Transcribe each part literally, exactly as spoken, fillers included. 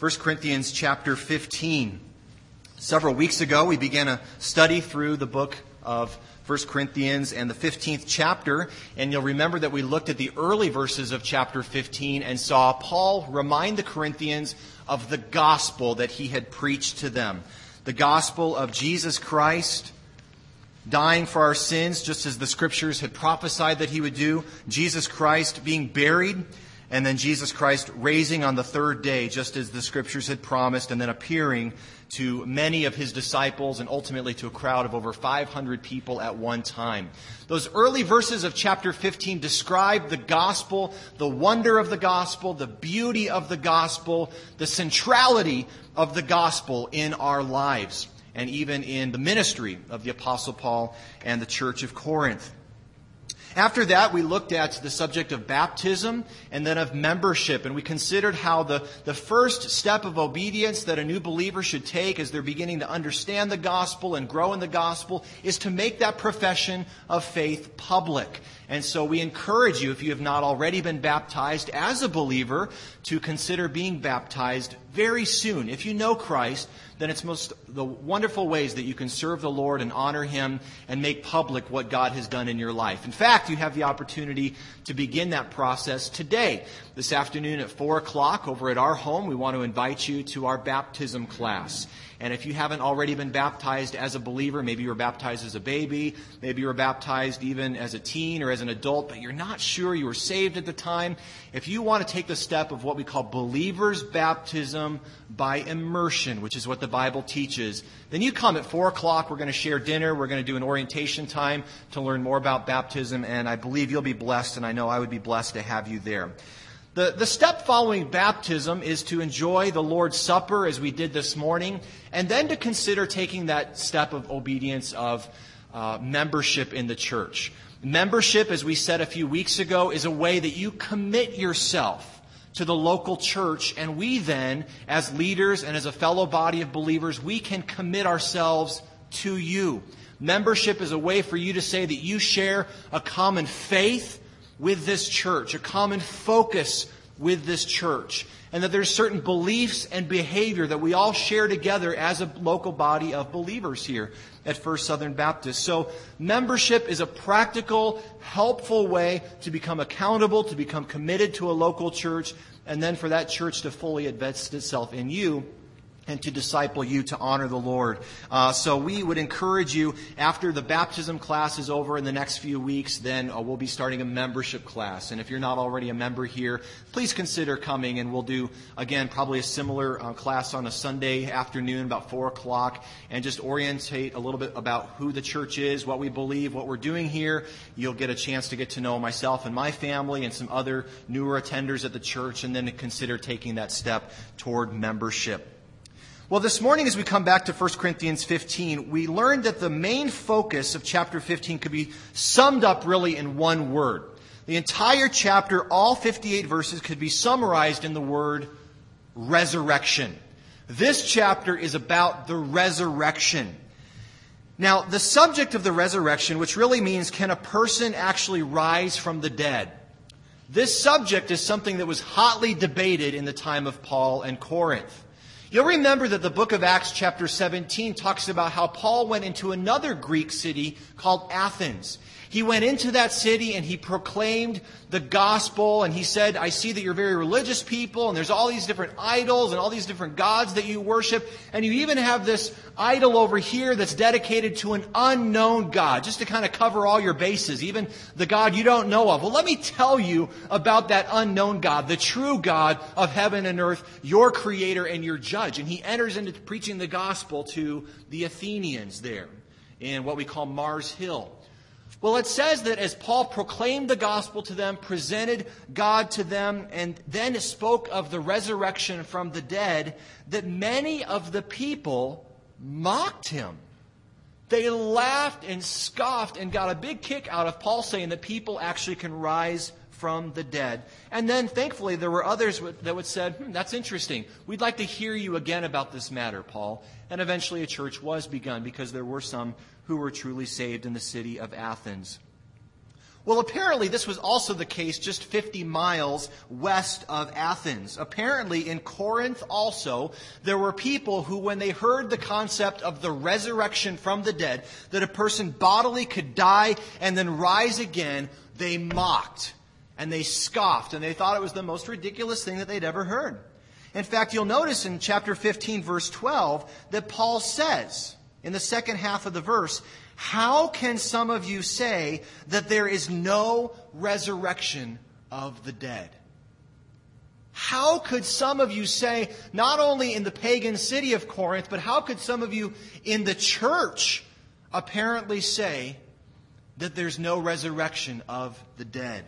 First Corinthians chapter fifteen. Several weeks ago, we began a study through the book of First Corinthians and the fifteenth chapter, and you'll remember that we looked at the early verses of chapter fifteen and saw Paul remind the Corinthians of the gospel that he had preached to them. The gospel of Jesus Christ dying for our sins, just as the Scriptures had prophesied that he would do. Jesus Christ being buried, and then Jesus Christ raising on the third day, just as the Scriptures had promised, and then appearing to many of his disciples and ultimately to a crowd of over five hundred people at one time. Those early verses of chapter fifteen describe the gospel, the wonder of the gospel, the beauty of the gospel, the centrality of the gospel in our lives, and even in the ministry of the Apostle Paul and the Church of Corinth. After that, we looked at the subject of baptism and then of membership, and we considered how the, the first step of obedience that a new believer should take as they're beginning to understand the gospel and grow in the gospel is to make that profession of faith public. And so we encourage you, if you have not already been baptized as a believer, to consider being baptized very soon. If you know Christ, then it's most the wonderful ways that you can serve the Lord and honor Him and make public what God has done in your life. In fact, you have the opportunity to begin that process today. This afternoon at four o'clock over at our home, we want to invite you to our baptism class. And if you haven't already been baptized as a believer, maybe you were baptized as a baby, maybe you were baptized even as a teen or as an adult, but you're not sure you were saved at the time, if you want to take the step of what we call believer's baptism by immersion, which is what the Bible teaches, then you come at four o'clock. We're going to share dinner. We're going to do an orientation time to learn more about baptism, and I believe you'll be blessed, and I know I would be blessed to have you there. The, the step following baptism is to enjoy the Lord's Supper as we did this morning, and then to consider taking that step of obedience of uh, membership in the church. Membership, as we said a few weeks ago, is a way that you commit yourself to the local church, and we then, as leaders and as a fellow body of believers, we can commit ourselves to you. Membership is a way for you to say that you share a common faith with this church, a common focus with this church, and that there's certain beliefs and behavior that we all share together as a local body of believers here at First Southern Baptist. So membership is a practical, helpful way to become accountable, to become committed to a local church, and then for that church to fully invest itself in you and to disciple you to honor the Lord. Uh, so we would encourage you, after the baptism class is over in the next few weeks, then uh, we'll be starting a membership class. And if you're not already a member here, please consider coming, and we'll do, again, probably a similar uh, class on a Sunday afternoon about four o'clock, and just orientate a little bit about who the church is, what we believe, what we're doing here. You'll get a chance to get to know myself and my family and some other newer attenders at the church, and then to consider taking that step toward membership. Well, this morning as we come back to First Corinthians fifteen, we learned that the main focus of chapter fifteen could be summed up really in one word. The entire chapter, all fifty-eight verses, could be summarized in the word resurrection. This chapter is about the resurrection. Now, the subject of the resurrection, which really means can a person actually rise from the dead? This subject is something that was hotly debated in the time of Paul and Corinth. You'll remember that the book of Acts chapter seventeen talks about how Paul went into another Greek city called Athens. He went into that city and he proclaimed the gospel, and he said, I see that you're very religious people, and there's all these different idols and all these different gods that you worship, and you even have this idol over here that's dedicated to an unknown God, just to kind of cover all your bases, even the God you don't know of. Well, let me tell you about that unknown God, the true God of heaven and earth, your creator and your judge. And he enters into preaching the gospel to the Athenians there in what we call Mars Hill. Well, it says that as Paul proclaimed the gospel to them, presented God to them, and then spoke of the resurrection from the dead, that many of the people mocked him. They laughed and scoffed and got a big kick out of Paul saying that people actually can rise from the dead. And then, thankfully, there were others that would say, hmm, that's interesting. We'd like to hear you again about this matter, Paul. And eventually a church was begun because there were some who were truly saved in the city of Athens. Well, apparently this was also the case just fifty miles west of Athens. Apparently in Corinth also, there were people who, when they heard the concept of the resurrection from the dead, that a person bodily could die and then rise again, they mocked and they scoffed and they thought it was the most ridiculous thing that they'd ever heard. In fact, you'll notice in chapter fifteen, verse twelve, that Paul says in the second half of the verse, "How can some of you say that there is no resurrection of the dead?" How could some of you say, not only in the pagan city of Corinth, but how could some of you in the church apparently say that there's no resurrection of the dead?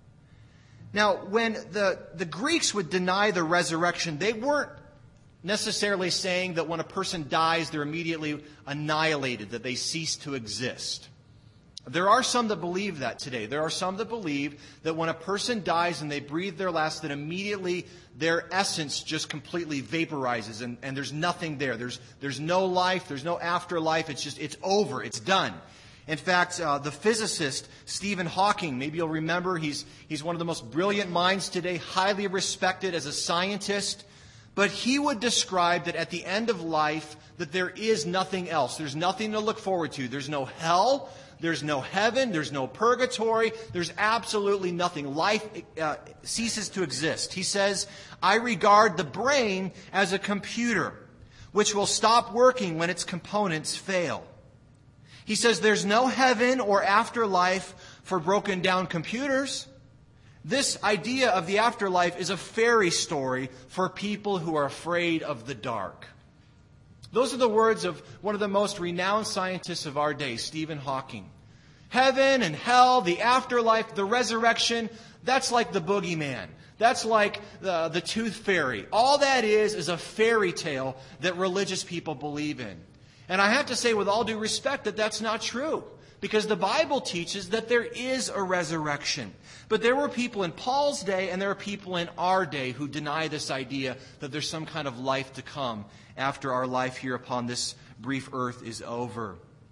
Now, when the, the Greeks would deny the resurrection, they weren't necessarily saying that when a person dies, they're immediately annihilated, that they cease to exist. There are some that believe that today. There are some that believe that when a person dies and they breathe their last, that immediately their essence just completely vaporizes and, and there's nothing there. There's, there's no life. There's no afterlife. It's just, it's over. It's done. In fact, uh, the physicist Stephen Hawking, maybe you'll remember, he's, he's one of the most brilliant minds today, highly respected as a scientist. But he would describe that at the end of life, that there is nothing else. There's nothing to look forward to. There's no hell. There's no heaven. There's no purgatory. There's absolutely nothing. Life uh, ceases to exist. He says, "I regard the brain as a computer, which will stop working when its components fail." He says there's no heaven or afterlife for broken down computers. This idea of the afterlife is a fairy story for people who are afraid of the dark. Those are the words of one of the most renowned scientists of our day, Stephen Hawking. Heaven and hell, the afterlife, the resurrection, that's like the boogeyman. That's like the, the tooth fairy. All that is is a fairy tale that religious people believe in. And I have to say with all due respect that that's not true. Because the Bible teaches that there is a resurrection. But there were people in Paul's day and there are people in our day who deny this idea that there's some kind of life to come after our life here upon this brief earth is over.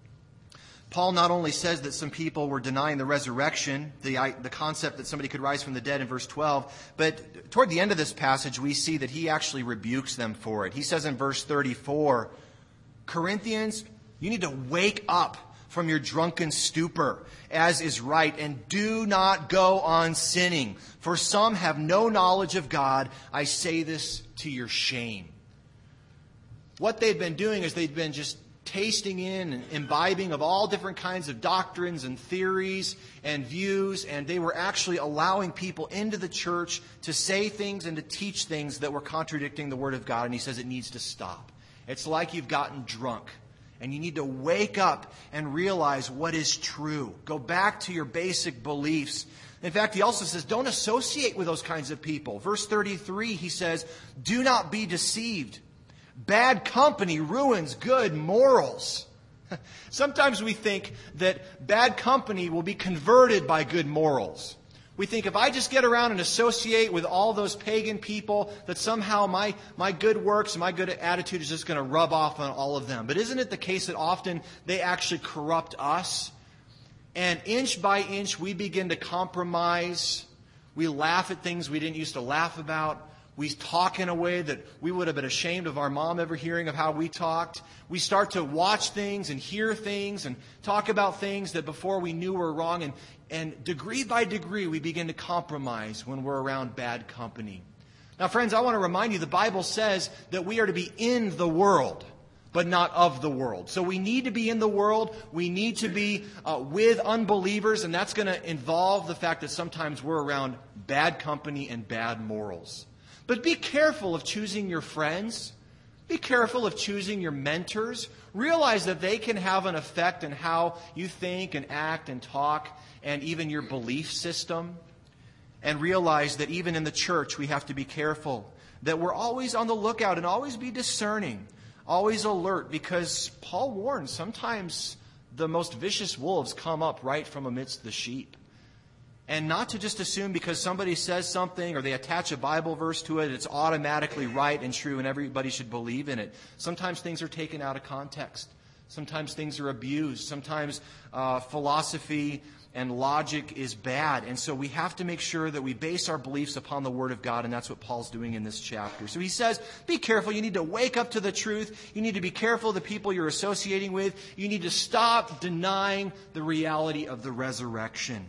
Paul not only says that some people were denying the resurrection, the, the concept that somebody could rise from the dead in verse twelve, but toward the end of this passage we see that he actually rebukes them for it. He says in verse thirty-four, "Corinthians, you need to wake up from your drunken stupor, as is right, and do not go on sinning. For some have no knowledge of God. I say this to your shame." What they'd been doing is they'd been just tasting in and imbibing of all different kinds of doctrines and theories and views, and they were actually allowing people into the church to say things and to teach things that were contradicting the Word of God, and he says it needs to stop. It's like you've gotten drunk. And you need to wake up and realize what is true. Go back to your basic beliefs. In fact, he also says, don't associate with those kinds of people. Verse thirty-three, he says, "Do not be deceived. Bad company ruins good morals." Sometimes we think that bad company will be converted by good morals. We think if I just get around and associate with all those pagan people, that somehow my, my good works, my good attitude is just going to rub off on all of them. But isn't it the case that often they actually corrupt us? And inch by inch we begin to compromise. We laugh at things we didn't used to laugh about. We talk in a way that we would have been ashamed of our mom ever hearing of how we talked. We start to watch things and hear things and talk about things that before we knew were wrong. And, and degree by degree, we begin to compromise when we're around bad company. Now, friends, I want to remind you, the Bible says that we are to be in the world, but not of the world. So we need to be in the world. We need to be uh, with unbelievers, and that's going to involve the fact that sometimes we're around bad company and bad morals. But be careful of choosing your friends. Be careful of choosing your mentors. Realize that they can have an effect on how you think and act and talk and even your belief system. And realize that even in the church we have to be careful. That we're always on the lookout and always be discerning. Always alert, because Paul warns sometimes the most vicious wolves come up right from amidst the sheep. And not to just assume because somebody says something or they attach a Bible verse to it, it's automatically right and true and everybody should believe in it. Sometimes things are taken out of context. Sometimes things are abused. Sometimes uh, philosophy and logic is bad. And so we have to make sure that we base our beliefs upon the Word of God, and that's what Paul's doing in this chapter. So he says, be careful. You need to wake up to the truth. You need to be careful of the people you're associating with. You need to stop denying the reality of the resurrection.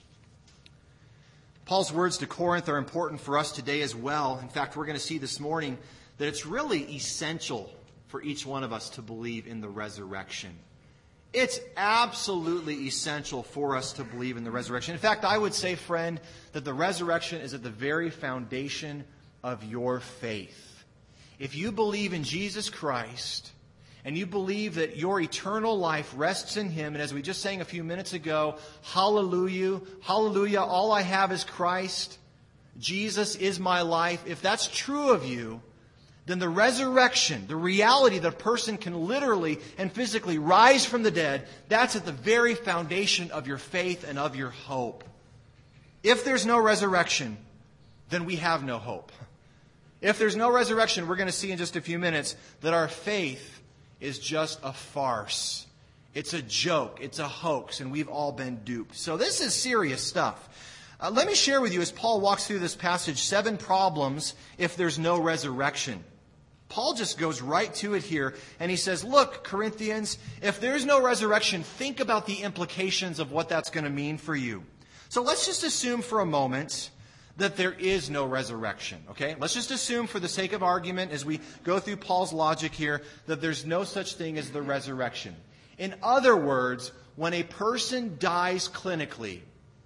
Paul's words to Corinth are important for us today as well. In fact, we're going to see this morning that it's really essential for each one of us to believe in the resurrection. It's absolutely essential for us to believe in the resurrection. In fact, I would say, friend, that the resurrection is at the very foundation of your faith. If you believe in Jesus Christ, and you believe that your eternal life rests in Him, and as we just sang a few minutes ago, hallelujah, hallelujah, all I have is Christ, Jesus is my life. If that's true of you, then the resurrection, the reality that a person can literally and physically rise from the dead, that's at the very foundation of your faith and of your hope. If there's no resurrection, then we have no hope. If there's no resurrection, we're going to see in just a few minutes that our faith is just a farce. It's a joke. It's a hoax, and we've all been duped. So this is serious stuff. Uh, let me share with you, as Paul walks through this passage, seven problems if there's no resurrection. Paul just goes right to it here, and he says, look, Corinthians, if there's no resurrection, think about the implications of what that's going to mean for you. So let's just assume for a moment that there is no resurrection, okay? Let's just assume for the sake of argument, as we go through Paul's logic here, that there's no such thing as the resurrection. In other words, when a person dies clinically,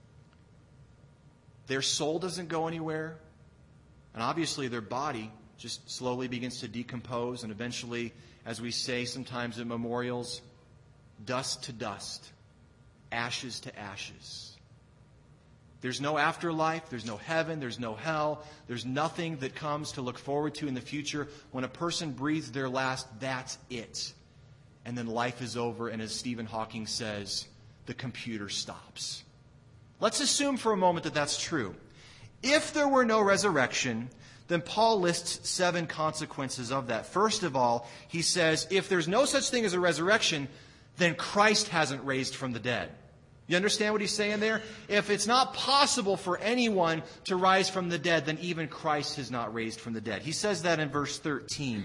their soul doesn't go anywhere, and obviously their body just slowly begins to decompose, and eventually, as we say sometimes at memorials, dust to dust, ashes to ashes. There's no afterlife, there's no heaven, there's no hell, there's nothing that comes to look forward to in the future. When a person breathes their last, that's it. And then life is over, and as Stephen Hawking says, the computer stops. Let's assume for a moment that that's true. If there were no resurrection, then Paul lists seven consequences of that. First of all, he says, if there's no such thing as a resurrection, then Christ hasn't raised from the dead. You understand what he's saying there? If it's not possible for anyone to rise from the dead, then even Christ has not raised from the dead. He says that in verse thirteen.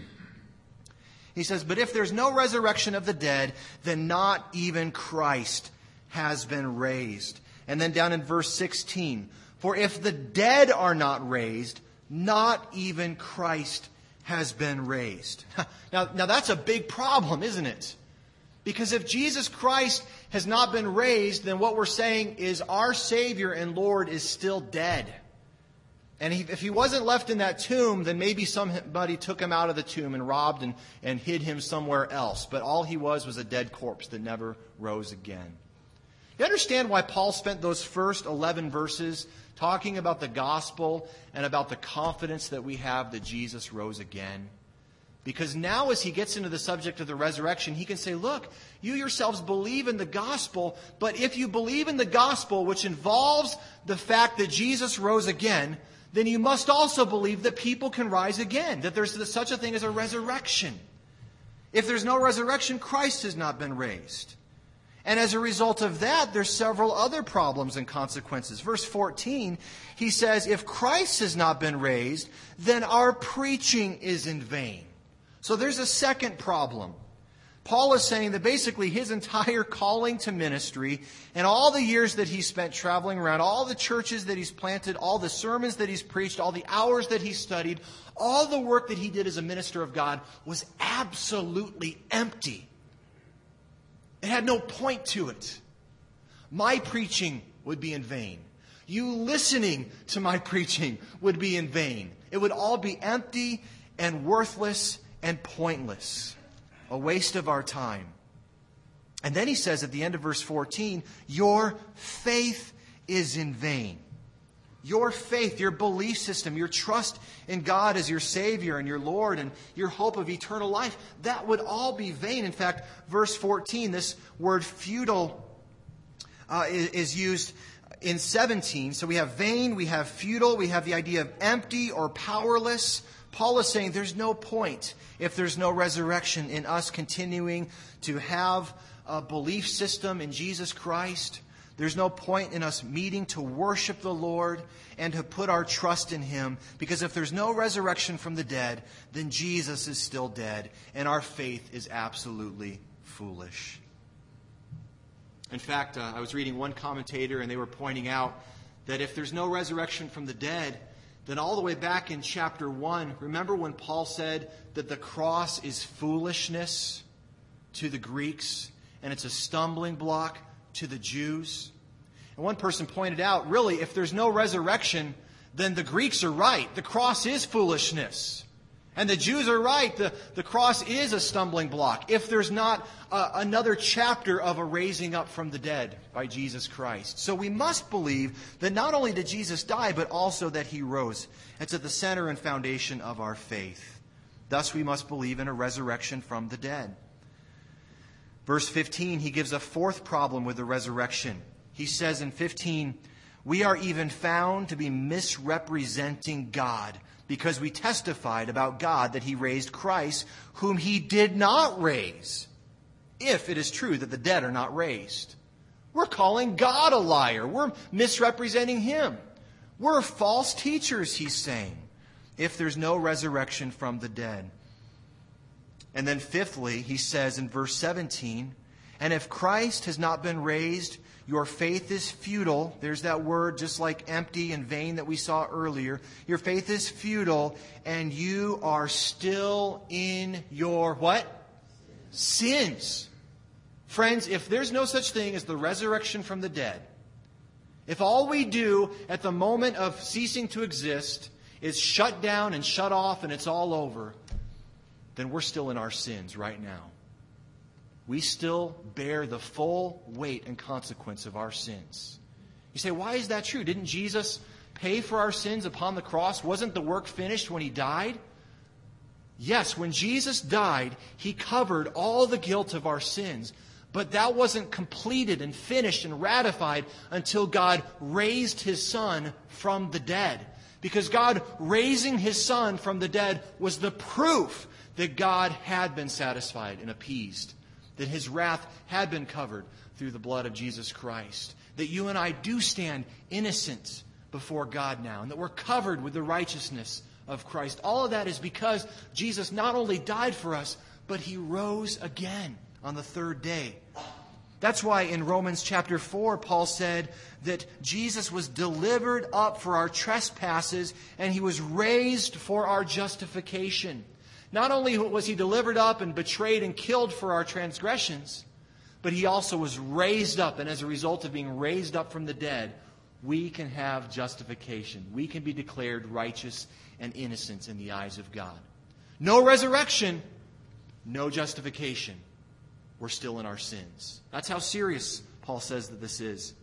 He says, but if there's no resurrection of the dead, then not even Christ has been raised. And then down in verse sixteen, for if the dead are not raised, not even Christ has been raised. Now, now that's a big problem, isn't it? Because if Jesus Christ has not been raised, then what we're saying is our Savior and Lord is still dead. And he, if he wasn't left in that tomb, then maybe somebody took him out of the tomb and robbed and, and hid him somewhere else. But all he was was a dead corpse that never rose again. You understand why Paul spent those first eleven verses talking about the gospel and about the confidence that we have that Jesus rose again? Because now as he gets into the subject of the resurrection, he can say, look, you yourselves believe in the gospel, but if you believe in the gospel, which involves the fact that Jesus rose again, then you must also believe that people can rise again, that there's such a thing as a resurrection. If there's no resurrection, Christ has not been raised. And as a result of that, there's several other problems and consequences. Verse fourteen, he says, if Christ has not been raised, then our preaching is in vain. So there's a second problem. Paul is saying that basically his entire calling to ministry and all the years that he spent traveling around, all the churches that he's planted, all the sermons that he's preached, all the hours that he studied, all the work that he did as a minister of God was absolutely empty. It had no point to it. My preaching would be in vain. You listening to my preaching would be in vain. It would all be empty and worthless and pointless. A waste of our time. And then he says at the end of verse fourteen, your faith is in vain. Your faith, your belief system, your trust in God as your Savior and your Lord and your hope of eternal life, that would all be vain. In fact, verse fourteen, this word futile uh, is, is used in seventeen. So we have vain, we have futile, we have the idea of empty or powerless. Paul is saying there's no point, if there's no resurrection, in us continuing to have a belief system in Jesus Christ. There's no point in us meeting to worship the Lord and to put our trust in Him, because if there's no resurrection from the dead, then Jesus is still dead, and our faith is absolutely foolish. In fact, uh, I was reading one commentator, and they were pointing out that if there's no resurrection from the dead, then all the way back in chapter one, remember when Paul said that the cross is foolishness to the Greeks, and it's a stumbling block to the Jews? And one person pointed out, really, if there's no resurrection, then the Greeks are right. The cross is foolishness. And the Jews are right. The, the cross is a stumbling block. If there's not uh, another chapter of a raising up from the dead by Jesus Christ. So we must believe that not only did Jesus die, but also that He rose. It's at the center and foundation of our faith. Thus we must believe in a resurrection from the dead. Verse fifteen, he gives a fourth problem with the resurrection. He says in fifteen, we are even found to be misrepresenting God, because we testified about God that He raised Christ, whom He did not raise, if it is true that the dead are not raised. We're calling God a liar. We're misrepresenting Him. We're false teachers, he's saying, if there's no resurrection from the dead. And then fifthly, he says in verse seventeen, and if Christ has not been raised, your faith is futile. There's that word, just like empty and vain that we saw earlier. Your faith is futile, and you are still in your what? Sins. Friends, if there's no such thing as the resurrection from the dead, if all we do at the moment of ceasing to exist is shut down and shut off and it's all over, then we're still in our sins right now. We still bear the full weight and consequence of our sins. You say, why is that true? Didn't Jesus pay for our sins upon the cross? Wasn't the work finished when He died? Yes, when Jesus died, He covered all the guilt of our sins. But that wasn't completed and finished and ratified until God raised His Son from the dead. Because God raising His Son from the dead was the proof that God had been satisfied and appeased, that His wrath had been covered through the blood of Jesus Christ, that you and I do stand innocent before God now, and that we're covered with the righteousness of Christ. All of that is because Jesus not only died for us, but He rose again on the third day. That's why in Romans chapter four, Paul said that Jesus was delivered up for our trespasses, and He was raised for our justification. Not only was He delivered up and betrayed and killed for our transgressions, but He also was raised up. And as a result of being raised up from the dead, we can have justification. We can be declared righteous and innocent in the eyes of God. No resurrection, no justification. We're still in our sins. That's how serious Paul says that this is.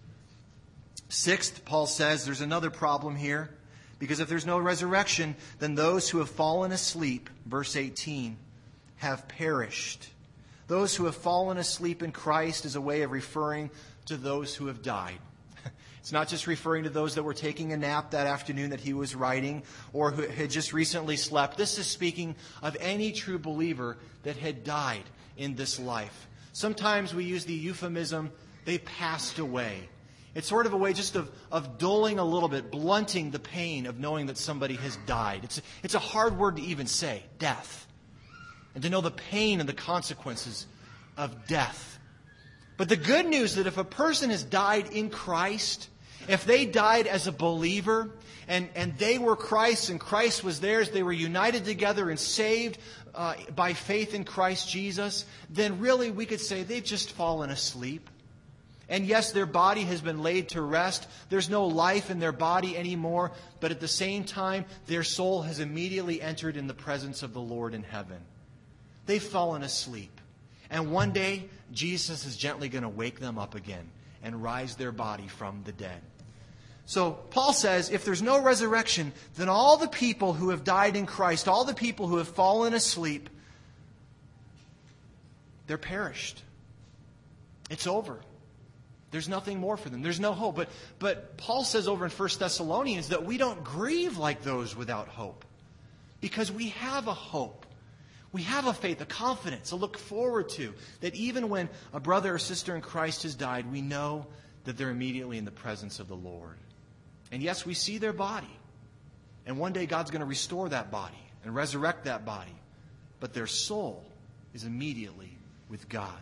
Sixth, Paul says there's another problem here. Because if there's no resurrection, then those who have fallen asleep, verse eighteen, have perished. Those who have fallen asleep in Christ is a way of referring to those who have died. It's not just referring to those that were taking a nap that afternoon that he was writing, or who had just recently slept. This is speaking of any true believer that had died in this life. Sometimes we use the euphemism, they passed away. It's sort of a way just of, of dulling a little bit, blunting the pain of knowing that somebody has died. It's, it's a hard word to even say, death. And to know the pain and the consequences of death. But the good news is that if a person has died in Christ, if they died as a believer, and, and they were Christ's and Christ was theirs, they were united together and saved uh, by faith in Christ Jesus, then really we could say they've just fallen asleep. And yes, their body has been laid to rest. There's no life in their body anymore. But at the same time, their soul has immediately entered in the presence of the Lord in heaven. They've fallen asleep. And one day, Jesus is gently going to wake them up again and rise their body from the dead. So Paul says, if there's no resurrection, then all the people who have died in Christ, all the people who have fallen asleep, they're perished. It's over. There's nothing more for them. There's no hope. But, but Paul says over in First Thessalonians that we don't grieve like those without hope. because we have a hope. We have a faith, a confidence, a look forward to, that even when a brother or sister in Christ has died, we know that they're immediately in the presence of the Lord. And yes, we see their body. And one day God's going to restore that body and resurrect that body. But their soul is immediately with God.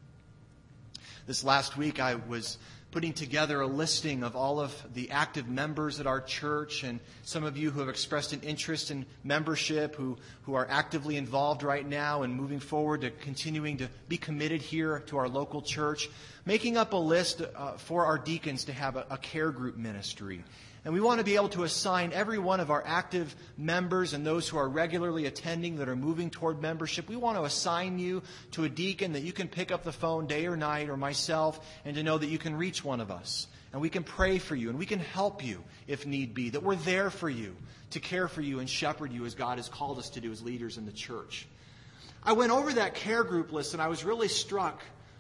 This last week I was putting together a listing of all of the active members at our church, and some of you who have expressed an interest in membership, who, who are actively involved right now and moving forward to continuing to be committed here to our local church, making up a list uh, for our deacons to have a, a care group ministry. And we want to be able to assign every one of our active members and those who are regularly attending that are moving toward membership. We want to assign you to a deacon that you can pick up the phone day or night, or myself, and to know that you can reach one of us. And we can pray for you, and we can help you if need be. That we're there for you, to care for you and shepherd you as God has called us to do as leaders in the church. I went over that care group list, and I was really struck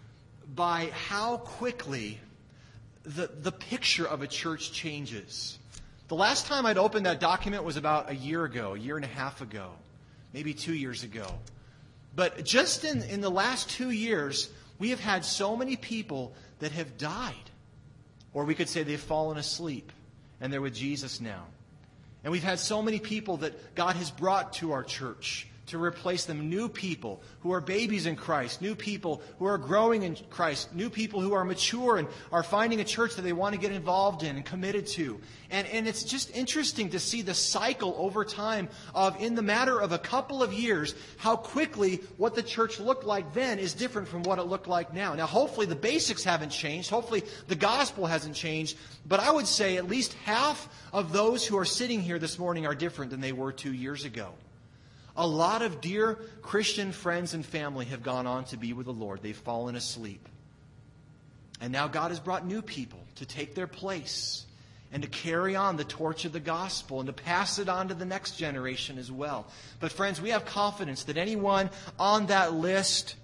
by how quickly The, the picture of a church changes. The last time I'd opened that document was about a year ago, a year and a half ago, maybe two years ago. But just in, in the last two years, we have had so many people that have died. Or we could say they've fallen asleep and they're with Jesus now. And we've had so many people that God has brought to our church to replace them. New people who are babies in Christ, new people who are growing in Christ, new people who are mature and are finding a church that they want to get involved in and committed to. And, and it's just interesting to see the cycle over time of, in the matter of a couple of years, how quickly what the church looked like then is different from what it looked like now. Now, hopefully the basics haven't changed. Hopefully the gospel hasn't changed. But I would say at least half of those who are sitting here this morning are different than they were two years ago. A lot of dear Christian friends and family have gone on to be with the Lord. They've fallen asleep. And now God has brought new people to take their place and to carry on the torch of the gospel and to pass it on to the next generation as well. But friends, we have confidence that anyone on that list,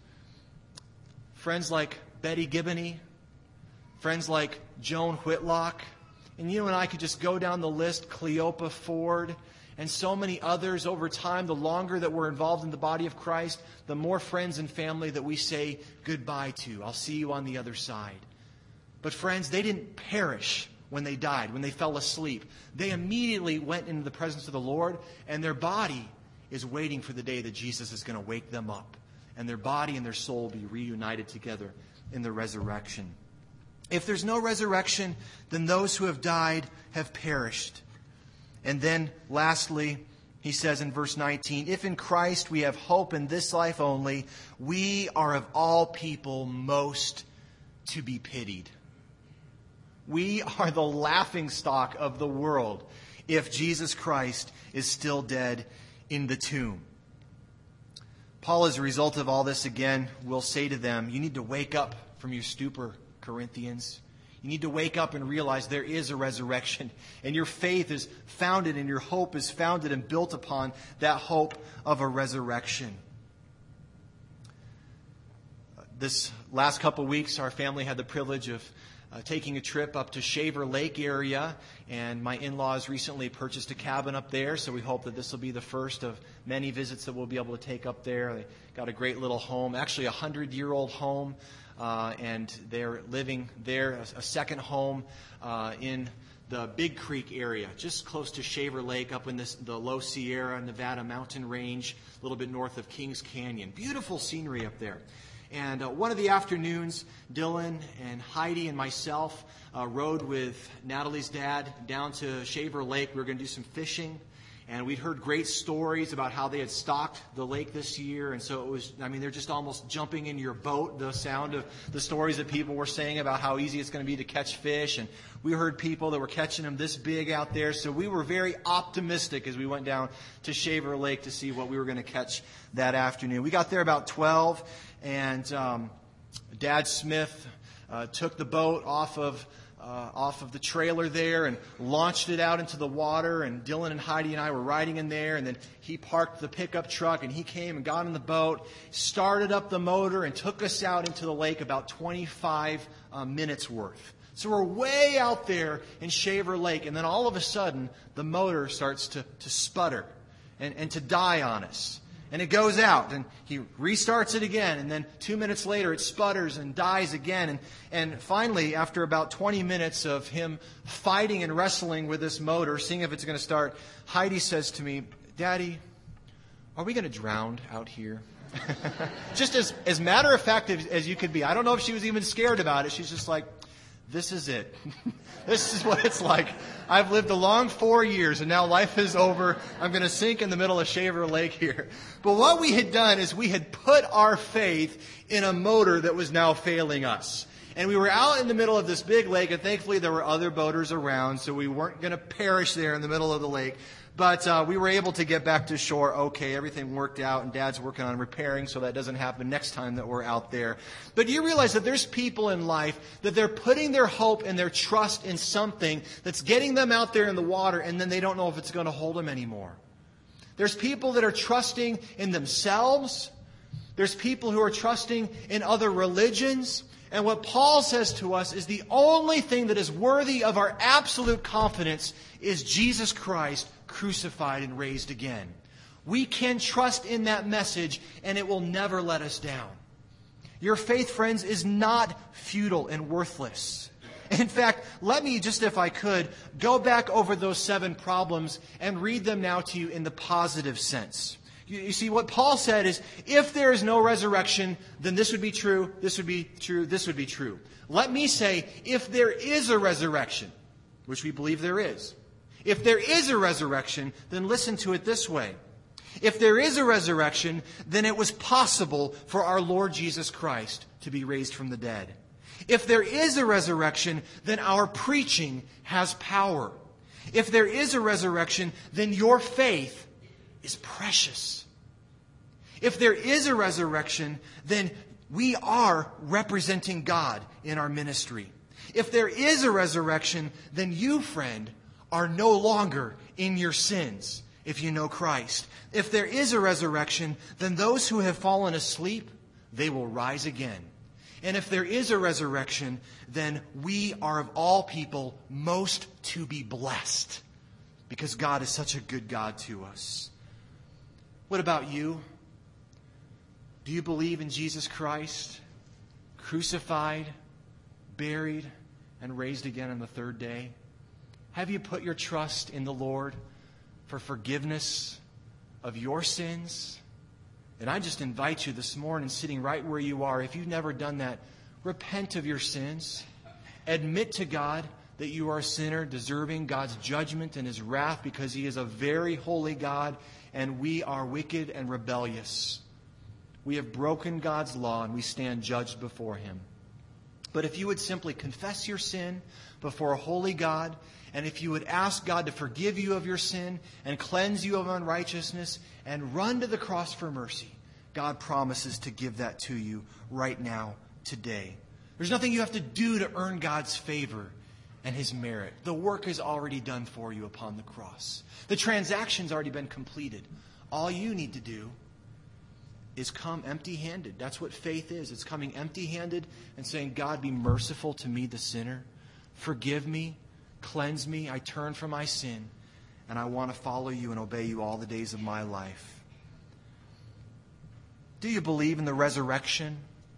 friends like Betty Gibbony, friends like Joan Whitlock, and you and I could just go down the list, Cleopa Ford, and so many others over time. The longer that we're involved in the body of Christ, the more friends and family that we say goodbye to. I'll see you on the other side. But friends, they didn't perish when they died, when they fell asleep. They immediately went into the presence of the Lord, and their body is waiting for the day that Jesus is going to wake them up. And their body and their soul will be reunited together in the resurrection. If there's no resurrection, then those who have died have perished. And then, lastly, he says in verse nineteen, if in Christ we have hope in this life only, we are of all people most to be pitied. We are the laughingstock of the world if Jesus Christ is still dead in the tomb. Paul, as a result of all this, again, will say to them, you need to wake up from your stupor, Corinthians. You need to wake up and realize there is a resurrection, and your faith is founded and your hope is founded and built upon that hope of a resurrection. This last couple weeks, our family had the privilege of uh, taking a trip up to Shaver Lake area, and my in-laws recently purchased a cabin up there, so we hope that this will be the first of many visits that we'll be able to take up there. They got a great little home, actually a hundred-year-old home. Uh, and they're living there, a, a second home uh, in the Big Creek area, just close to Shaver Lake, up in this, the low Sierra Nevada mountain range, a little bit north of Kings Canyon. Beautiful scenery up there. And uh, one of the afternoons, Dylan and Heidi and myself uh, rode with Natalie's dad down to Shaver Lake. We were going to do some fishing. And we'd heard great stories about how they had stocked the lake this year. And so it was, I mean, they're just almost jumping into your boat, the sound of the stories that people were saying about how easy it's going to be to catch fish. And we heard people that were catching them this big out there. So we were very optimistic as we went down to Shaver Lake to see what we were going to catch that afternoon. We got there about twelve, and um, Dad Smith uh, took the boat off of Uh, off of the trailer there and launched it out into the water, and Dylan and Heidi and I were riding in there, and then he parked the pickup truck and he came and got in the boat, started up the motor, and took us out into the lake about twenty-five uh, minutes worth. So we're way out there in Shaver Lake, and then all of a sudden the motor starts to, to sputter. and, and to die on us. And it goes out, and he restarts it again, and then two minutes later it sputters and dies again. And, and finally, after about twenty minutes of him fighting and wrestling with this motor, seeing if it's going to start, Heidi says to me, "Daddy, are we going to drown out here?" Just as, as matter of fact as, as you could be. I don't know if she was even scared about it. She's just like, this is it. This is what it's like. I've lived a long four years, and now life is over. I'm going to sink in the middle of Shaver Lake here. But what we had done is we had put our faith in a motor that was now failing us. And we were out in the middle of this big lake, and thankfully there were other boaters around, so we weren't going to perish there in the middle of the lake. But uh, we were able to get back to shore okay. Everything worked out, and Dad's working on repairing so that doesn't happen next time that we're out there. But you realize that there's people in life that they're putting their hope and their trust in something that's getting them out there in the water, and then they don't know if it's going to hold them anymore. There's people that are trusting in themselves. There's people who are trusting in other religions. And what Paul says to us is the only thing that is worthy of our absolute confidence is Jesus Christ crucified and raised again. We can trust in that message, and it will never let us down. Your faith, friends, is not futile and worthless. In fact, let me, just if I could, go back over those seven problems and read them now to you in the positive sense. You see, what Paul said is, if there is no resurrection, then this would be true, this would be true, this would be true. Let me say, if there is a resurrection, which we believe there is, if there is a resurrection, then listen to it this way. If there is a resurrection, then it was possible for our Lord Jesus Christ to be raised from the dead. If there is a resurrection, then our preaching has power. If there is a resurrection, then your faith is precious. If there is a resurrection, then we are representing God in our ministry. If there is a resurrection, then you, friend, are no longer in your sins if you know Christ. If there is a resurrection, then those who have fallen asleep, they will rise again. And if there is a resurrection, then we are of all people most to be blessed, because God is such a good God to us. What about you? Do you believe in Jesus Christ, crucified, buried, and raised again on the third day? Have you put your trust in the Lord for forgiveness of your sins? And I just invite you this morning, sitting right where you are, if you've never done that, repent of your sins. Admit to God that you are a sinner, deserving God's judgment and His wrath, because He is a very holy God, and we are wicked and rebellious. We have broken God's law, and we stand judged before Him. But if you would simply confess your sin before a holy God, and if you would ask God to forgive you of your sin and cleanse you of unrighteousness and run to the cross for mercy, God promises to give that to you right now, today. There's nothing you have to do to earn God's favor and His merit. The work is already done for you upon the cross. The transaction's already been completed. All you need to do is come empty-handed. That's what faith is. It's coming empty-handed and saying, God, be merciful to me, the sinner. Forgive me. Cleanse me. I turn from my sin. And I want to follow you and obey you all the days of my life. Do you believe in the resurrection?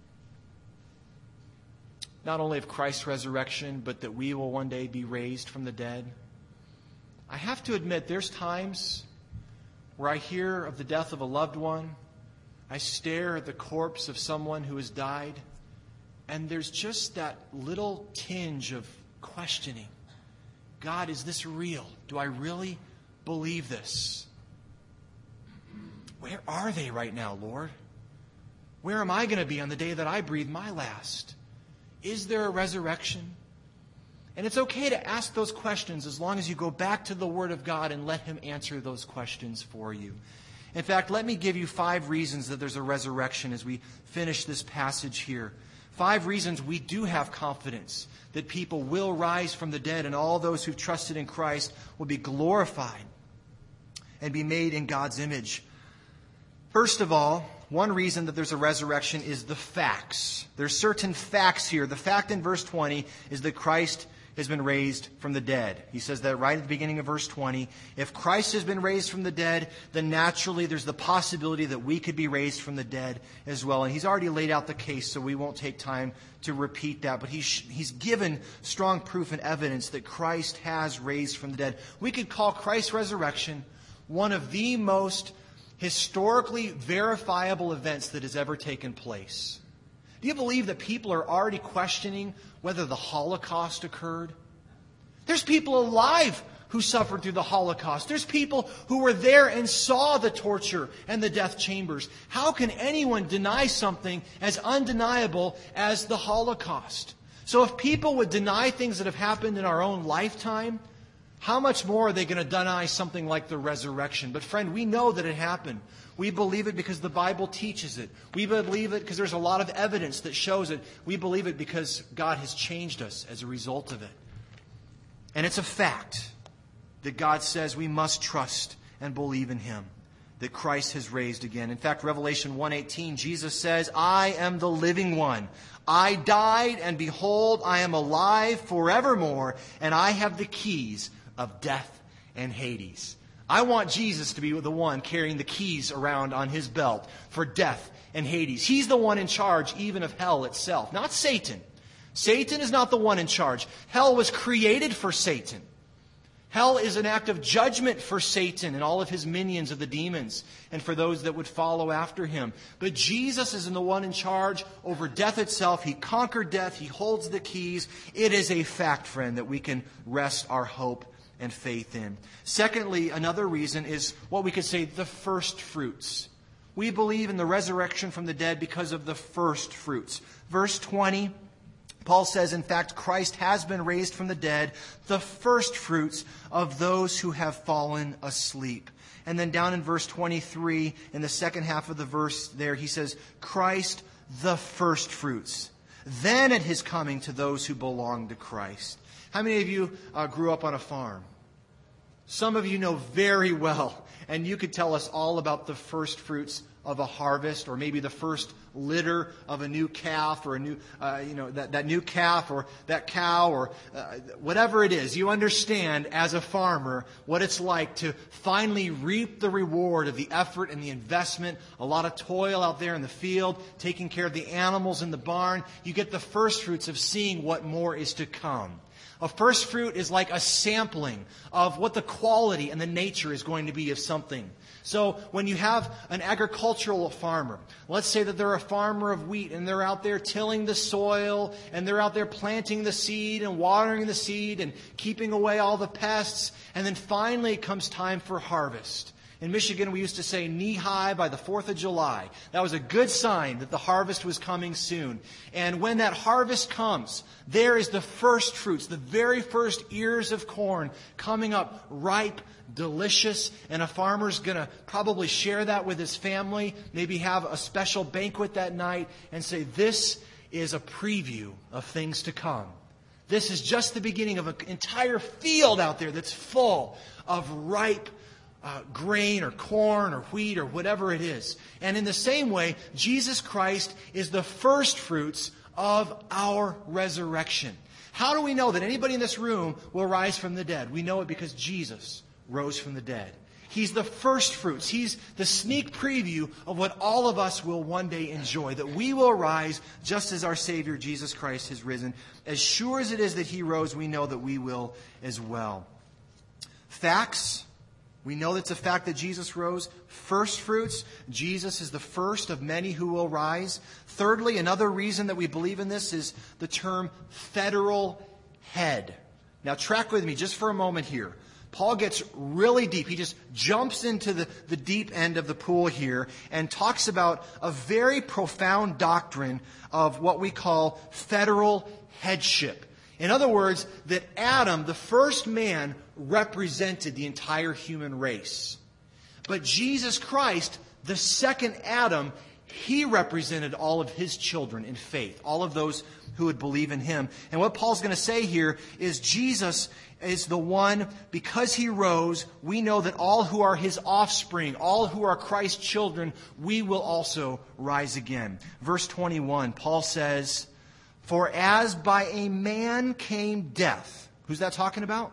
Not only of Christ's resurrection, but that we will one day be raised from the dead? I have to admit, there's times where I hear of the death of a loved one. I stare at the corpse of someone who has died, and there's just that little tinge of questioning. God, is this real? Do I really believe this? Where are they right now, Lord? Where am I going to be on the day that I breathe my last? Is there a resurrection? And it's okay to ask those questions as long as you go back to the Word of God and let Him answer those questions for you. In fact, let me give you five reasons that there's a resurrection as we finish this passage here. Five reasons we do have confidence that people will rise from the dead and all those who've trusted in Christ will be glorified and be made in God's image. First of all, one reason that there's a resurrection is the facts. There's certain facts here. The fact in verse twenty is that Christ has been raised from the dead. He says that right at the beginning of verse twenty. If Christ has been raised from the dead, then naturally there's the possibility that we could be raised from the dead as well. And he's already laid out the case, so we won't take time to repeat that. But he's, he's given strong proof and evidence that Christ has raised from the dead. We could call Christ's resurrection one of the most historically verifiable events that has ever taken place. Do you believe that people are already questioning whether the Holocaust occurred? There's people alive who suffered through the Holocaust. There's people who were there and saw the torture and the death chambers. How can anyone deny something as undeniable as the Holocaust? So if people would deny things that have happened in our own lifetime, how much more are they going to deny something like the resurrection? But friend, we know that it happened. We believe it because the Bible teaches it. We believe it because there's a lot of evidence that shows it. We believe it because God has changed us as a result of it. And it's a fact that God says we must trust and believe in Him, that Christ has raised again. In fact, Revelation one eighteen, Jesus says, I am the living one. I died, and behold, I am alive forevermore, and I have the keys of death and Hades. I want Jesus to be the one carrying the keys around on His belt for death and Hades. He's the one in charge even of hell itself, not Satan. Satan is not the one in charge. Hell was created for Satan. Hell is an act of judgment for Satan and all of his minions of the demons and for those that would follow after him. But Jesus is the one in charge over death itself. He conquered death. He holds the keys. It is a fact, friend, that we can rest our hope and faith in. Secondly, another reason is what we could say the first fruits. We believe in the resurrection from the dead because of the first fruits. Verse twenty, Paul says, in fact, Christ has been raised from the dead, the first fruits of those who have fallen asleep. And then down in verse twenty-three, in the second half of the verse there, he says, Christ, the first fruits. Then at His coming to those who belong to Christ. How many of you uh, grew up on a farm? Some of you know very well, and you could tell us all about the first fruits of a harvest, or maybe the first litter of a new calf, or a new, uh, you know, that, that new calf, or that cow, or uh, whatever it is. You understand as a farmer what it's like to finally reap the reward of the effort and the investment, a lot of toil out there in the field, taking care of the animals in the barn. You get the first fruits of seeing what more is to come. A first fruit is like a sampling of what the quality and the nature is going to be of something. So when you have an agricultural farmer, let's say that they're a farmer of wheat and they're out there tilling the soil and they're out there planting the seed and watering the seed and keeping away all the pests. And then finally it comes time for harvest. In Michigan, we used to say knee-high by the fourth of July. That was a good sign that the harvest was coming soon. And when that harvest comes, there is the first fruits, the very first ears of corn coming up ripe, delicious, and a farmer's going to probably share that with his family, maybe have a special banquet that night and say, this is a preview of things to come. This is just the beginning of an entire field out there that's full of ripe Uh, grain or corn or wheat or whatever it is. And in the same way, Jesus Christ is the first fruits of our resurrection. How do we know that anybody in this room will rise from the dead? We know it because Jesus rose from the dead. He's the first fruits. He's the sneak preview of what all of us will one day enjoy, that we will rise just as our Savior Jesus Christ has risen. As sure as it is that He rose, we know that we will as well. Facts. We know that's a fact that Jesus rose. First fruits, Jesus is the first of many who will rise. Thirdly, another reason that we believe in this is the term federal head. Now track with me just for a moment here. Paul gets really deep. He just jumps into the, the deep end of the pool here and talks about a very profound doctrine of what we call federal headship. In other words, that Adam, the first man, represented the entire human race. But Jesus Christ, the second Adam, He represented all of His children in faith, all of those who would believe in Him. And what Paul's going to say here is Jesus is the one, because He rose, we know that all who are His offspring, all who are Christ's children, we will also rise again. Verse twenty-one, Paul says, for as by a man came death, Who's that talking about?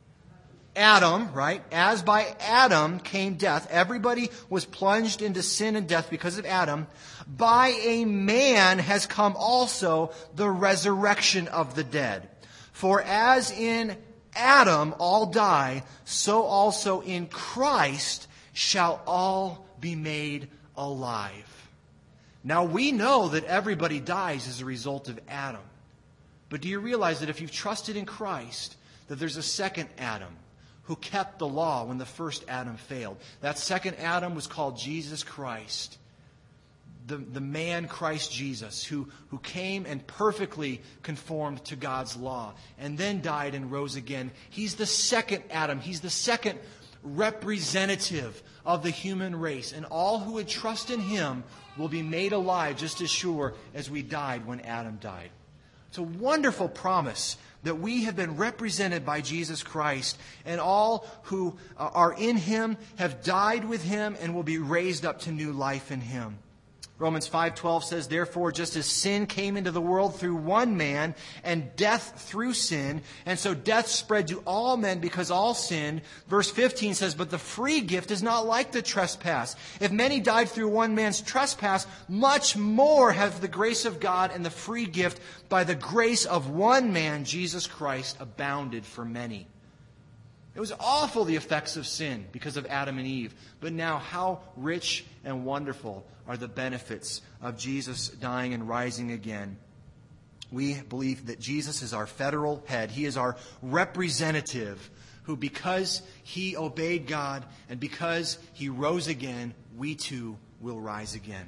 Adam, right? As by Adam came death. Everybody was plunged into sin and death because of Adam. By a man has come also the resurrection of the dead. For as in Adam all die, so also in Christ shall all be made alive. Now we know that everybody dies as a result of Adam. But do you realize that if you've trusted in Christ, that there's a second Adam who kept the law when the first Adam failed? That second Adam was called Jesus Christ. The, the man Christ Jesus, who, who came and perfectly conformed to God's law and then died and rose again. He's the second Adam. He's the second representative of the human race. And all who would trust in Him will be made alive just as sure as we died when Adam died. It's a wonderful promise that we have been represented by Jesus Christ, and all who are in Him have died with Him and will be raised up to new life in Him. Romans five twelve says, therefore, just as sin came into the world through one man, and death through sin, and so death spread to all men because all sinned. Verse fifteen says, but the free gift is not like the trespass. If many died through one man's trespass, much more have the grace of God and the free gift by the grace of one man, Jesus Christ, abounded for many. It was awful, the effects of sin because of Adam and Eve. But now how rich and wonderful are the benefits of Jesus dying and rising again. We believe that Jesus is our federal head. He is our representative who, because He obeyed God and because He rose again, we too will rise again.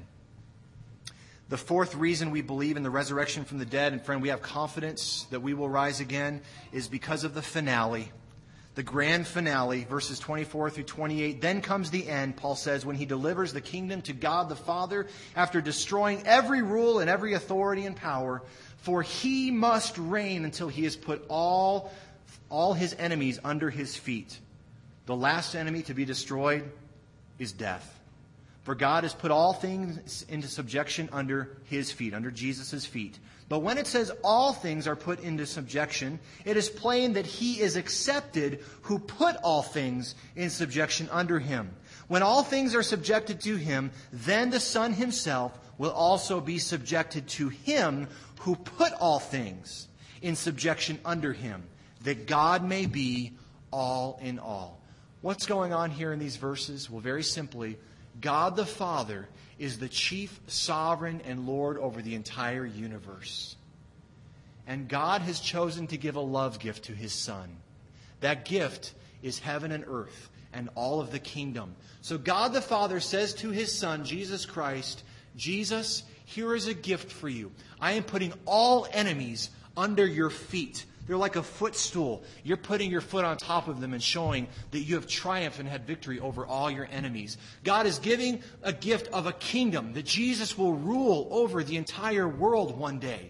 The fourth reason we believe in the resurrection from the dead, and friend, we have confidence that we will rise again, is because of the finale. The grand finale, verses twenty-four through twenty-eight. Then comes the end, Paul says, when He delivers the kingdom to God the Father after destroying every rule and every authority and power. For He must reign until He has put all, all His enemies under His feet. The last enemy to be destroyed is death. For God has put all things into subjection under His feet, under Jesus' feet. But when it says all things are put into subjection, it is plain that He is accepted who put all things in subjection under Him. When all things are subjected to Him, then the Son Himself will also be subjected to Him who put all things in subjection under Him, that God may be all in all. What's going on here in these verses? Well, very simply, God the Father is the chief sovereign and Lord over the entire universe. And God has chosen to give a love gift to His Son. That gift is heaven and earth and all of the kingdom. So God the Father says to His Son, Jesus Christ, Jesus, here is a gift for you. I am putting all enemies under your feet. They're like a footstool. You're putting your foot on top of them and showing that you have triumphed and had victory over all your enemies. God is giving a gift of a kingdom that Jesus will rule over the entire world one day.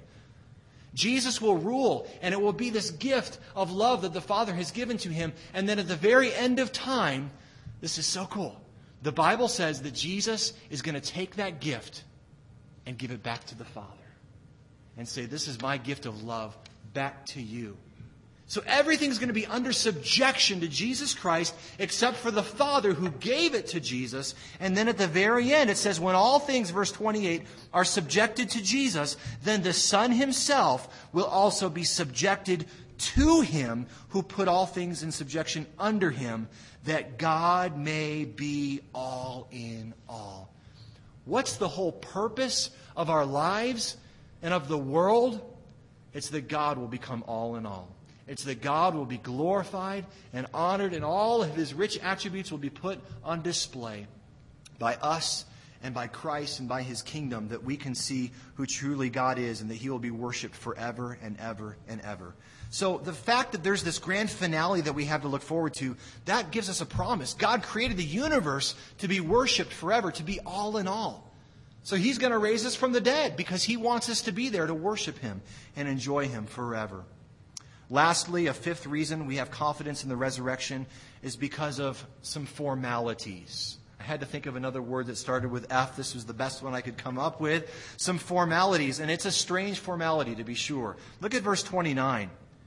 Jesus will rule, and it will be this gift of love that the Father has given to Him. And then at the very end of time, this is so cool. The Bible says that Jesus is going to take that gift and give it back to the Father and say, this is my gift of love back to you. So everything's going to be under subjection to Jesus Christ except for the Father who gave it to Jesus. And then at the very end it says, when all things, verse twenty-eight, are subjected to Jesus, then the Son Himself will also be subjected to Him who put all things in subjection under Him, that God may be all in all. What's the whole purpose of our lives and of the world? It's that God will become all in all. It's that God will be glorified and honored, and all of His rich attributes will be put on display by us and by Christ and by His kingdom, that we can see who truly God is and that He will be worshipped forever and ever and ever. So the fact that there's this grand finale that we have to look forward to, that gives us a promise. God created the universe to be worshipped forever, to be all in all. So He's going to raise us from the dead because He wants us to be there to worship Him and enjoy Him forever. Lastly, a fifth reason we have confidence in the resurrection is because of some formalities. I had to think of another word that started with F. This was the best one I could come up with. Some formalities, and it's a strange formality to be sure. Look at verse twenty-nine.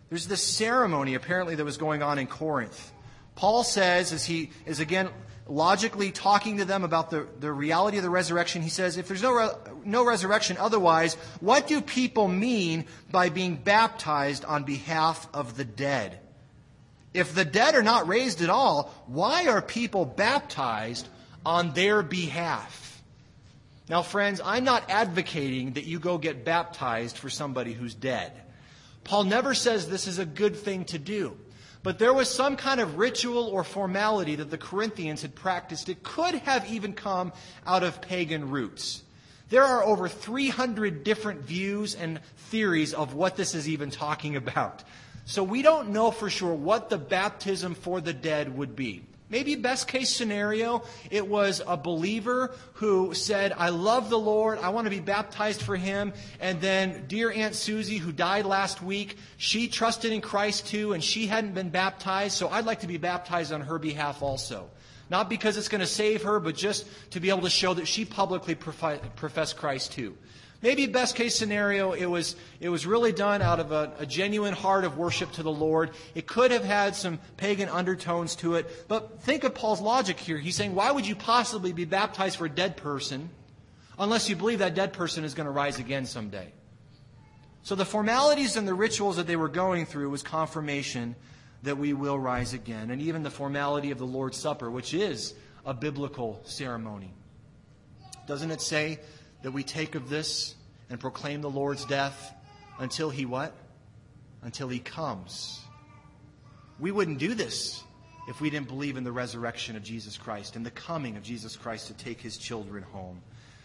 There's this ceremony apparently that was going on in Corinth. Paul says, as he is again logically talking to them about the, the reality of the resurrection, he says, if there's no, re- no resurrection otherwise, what do people mean by being baptized on behalf of the dead? If the dead are not raised at all, why are people baptized on their behalf? Now, friends, I'm not advocating that you go get baptized for somebody who's dead. Paul never says this is a good thing to do. But there was some kind of ritual or formality that the Corinthians had practiced. It could have even come out of pagan roots. There are over three hundred different views and theories of what this is even talking about. So we don't know for sure what the baptism for the dead would be. Maybe best case scenario, it was a believer who said, I love the Lord, I want to be baptized for Him. And then dear Aunt Susie, who died last week, she trusted in Christ too, and she hadn't been baptized, so I'd like to be baptized on her behalf also. Not because it's going to save her, but just to be able to show that she publicly professed Christ too. Maybe best case scenario, it was it was really done out of a, a genuine heart of worship to the Lord. It could have had some pagan undertones to it. But think of Paul's logic here. He's saying, why would you possibly be baptized for a dead person unless you believe that dead person is going to rise again someday? So the formalities and the rituals that they were going through was confirmation that we will rise again. And even the formality of the Lord's Supper, which is a biblical ceremony. Doesn't it say that we take of this and proclaim the Lord's death until He what? Until He comes. We wouldn't do this if we didn't believe in the resurrection of Jesus Christ and the coming of Jesus Christ to take His children home.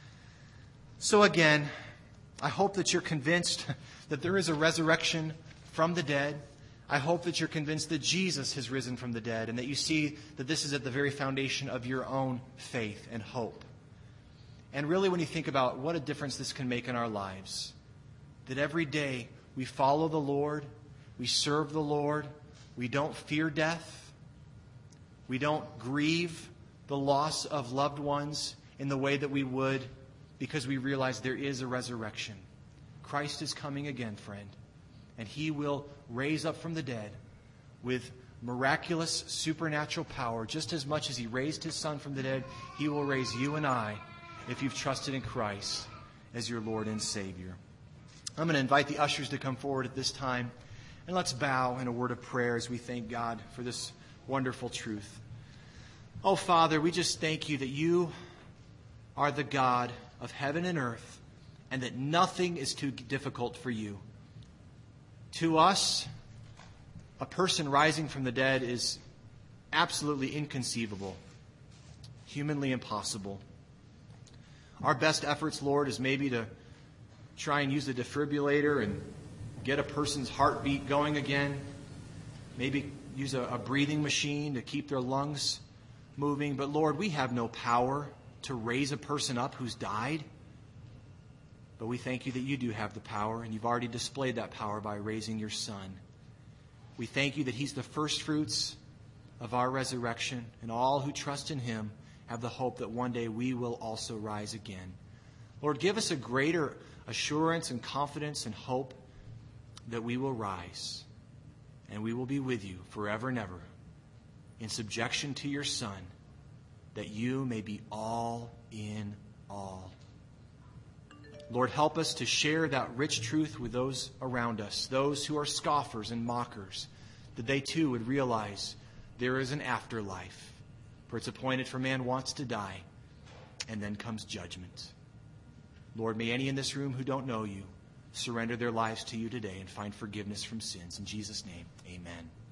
So again, I hope that you're convinced that there is a resurrection from the dead. I hope that you're convinced that Jesus has risen from the dead and that you see that this is at the very foundation of your own faith and hope. And really, when you think about what a difference this can make in our lives, that every day we follow the Lord, we serve the Lord, we don't fear death, we don't grieve the loss of loved ones in the way that we would because we realize there is a resurrection. Christ is coming again, friend, and He will raise up from the dead with miraculous supernatural power. Just as much as He raised His Son from the dead, He will raise you and I if you've trusted in Christ as your Lord and Savior. I'm going to invite the ushers to come forward at this time, and let's bow in a word of prayer as we thank God for this wonderful truth. Oh, Father, we just thank You that You are the God of heaven and earth, and that nothing is too difficult for You. To us, a person rising from the dead is absolutely inconceivable, humanly impossible. Our best efforts, Lord, is maybe to try and use the defibrillator and get a person's heartbeat going again. Maybe use a, a breathing machine to keep their lungs moving. But Lord, we have no power to raise a person up who's died. But we thank You that You do have the power, and You've already displayed that power by raising Your Son. We thank You that He's the first fruits of our resurrection, and all who trust in Him have the hope that one day we will also rise again. Lord, give us a greater assurance and confidence and hope that we will rise and we will be with You forever and ever in subjection to Your Son, that You may be all in all. Lord, help us to share that rich truth with those around us, those who are scoffers and mockers, that they too would realize there is an afterlife. For it's appointed for man once to die, and then comes judgment. Lord, may any in this room who don't know You surrender their lives to You today and find forgiveness from sins. In Jesus' name, amen.